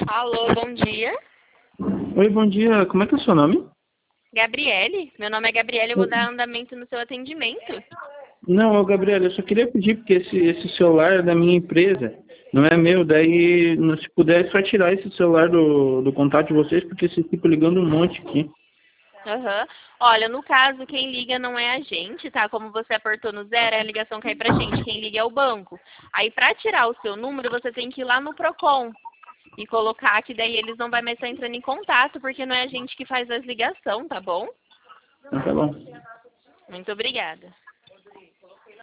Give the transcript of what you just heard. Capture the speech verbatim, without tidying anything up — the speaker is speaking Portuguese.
Alô, bom dia. Oi, bom dia. Como é que é o seu nome? Gabriele? Meu nome é Gabriele, eu vou dar andamento no seu atendimento. Não, ô Gabriel, eu só queria pedir porque esse, esse celular é da minha empresa, não é meu. Daí, se puder, só tirar esse celular do, do contato de vocês, porque vocês ficam ligando um monte aqui. Aham. Olha, no caso, quem liga não é a gente, tá? Como você apertou no zero, a ligação cai pra gente. Quem liga é o banco. Aí, pra tirar o seu número, você tem que ir lá no Procon e colocar que daí eles não vão mais estar entrando em contato, porque não é a gente que faz as ligações, tá bom? Então tá bom. Muito obrigada.